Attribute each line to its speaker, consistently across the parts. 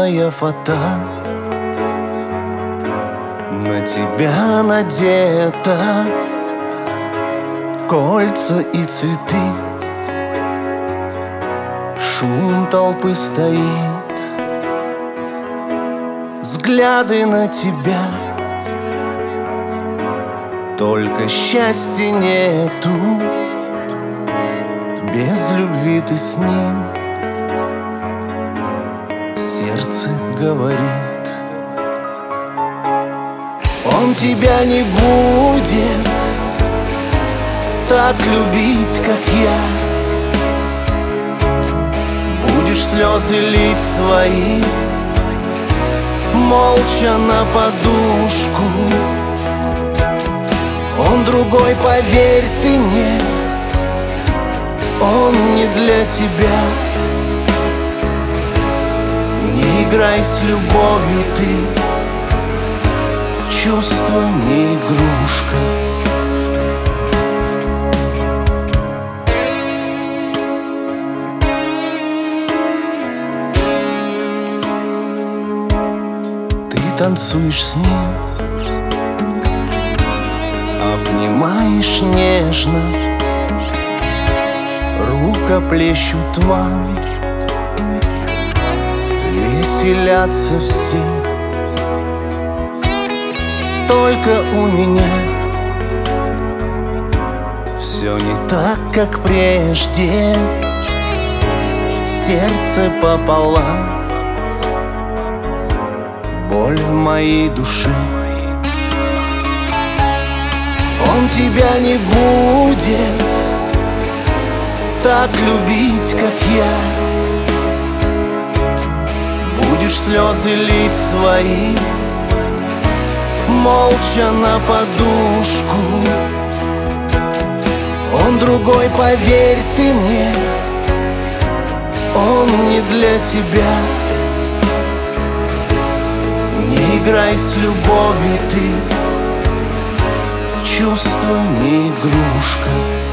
Speaker 1: новая фата, на тебя надета, кольца и цветы. Шум толпы стоит, взгляды на тебя. Только счастья нету, без любви ты с ним. Сердце говорит, он тебя не будет так любить, как я. Будешь слезы лить свои, молча на подушку. Он другой, поверь ты мне, он не для тебя. Не играй с любовью ты, чувство не игрушка. Ты танцуешь с ним, обнимаешь нежно, рукоплещут вам, веселятся все. Только у меня все не так, как прежде. Сердце пополам, боль в моей душе. Он тебя не будет так любить, как я. Будешь слезы лить свои, молча на подушку. Он другой, поверь ты мне, он не для тебя. Не играй с любовью ты, чувство не игрушка.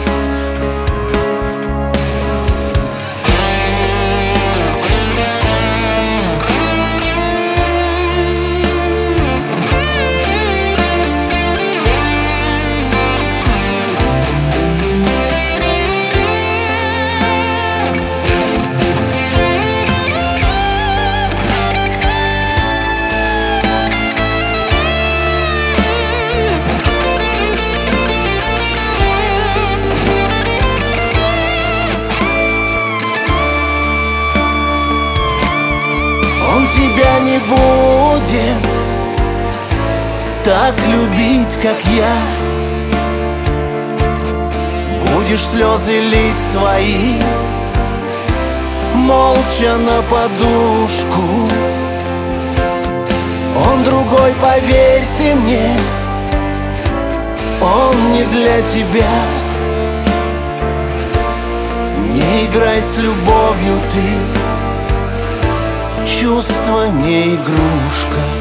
Speaker 1: Он тебя не будет так любить, как я. Будешь слезы лить свои, молча на подушку. Он другой, поверь ты мне, он не для тебя. Не играй с любовью ты, чувство не игрушка.